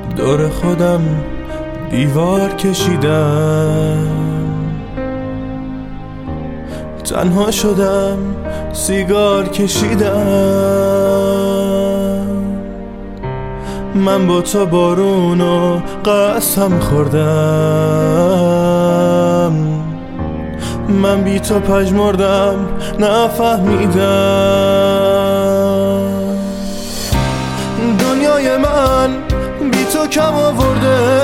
دور خودم دیوار کشیدم، تنها شدم سیگار کشیدم. من با تو بارونو قسم خوردم، من بی تو پژمردم نفهمیدم. دنیای من بی تو کم آورده،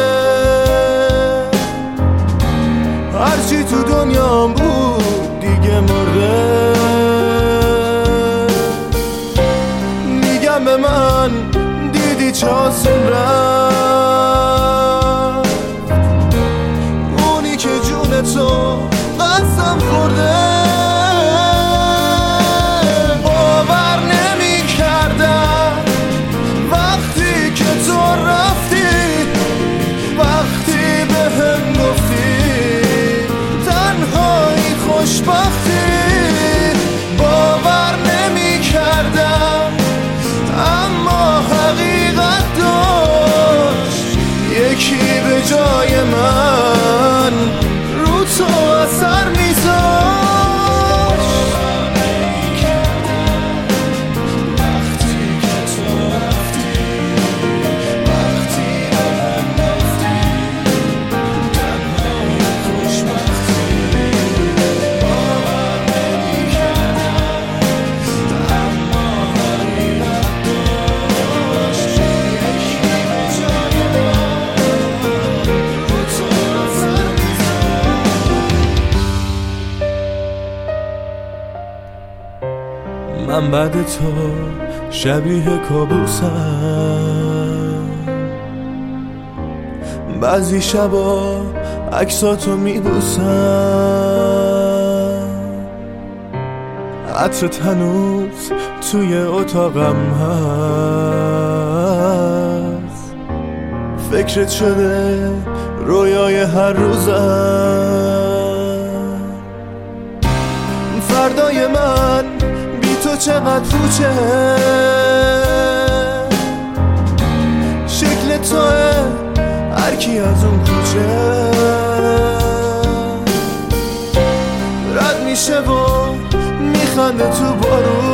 هرچی تو دنیام بود دیگه مرده. میگم به من دیدی چه آسون رفت، اونی که جون تو قسم خورده. باور نمی کردم وقتی که تو رفتی، وقتی به هم گفتی تنهایی خوشبختی. باور نمی کردم اما حقیقت داشت، یکی به جای من رو تو اثر میذاشت. من بعد تو شبیه کابوسم، بعضی شبا عکساتو میبوسم. عطرت هنوز توی اتاقم هست، فکرت شده رویای هر روزم. فردای من تو چقدر پوچه، شکل توه هر کی از اون کوچه رد میشه و میخنده تو بارون.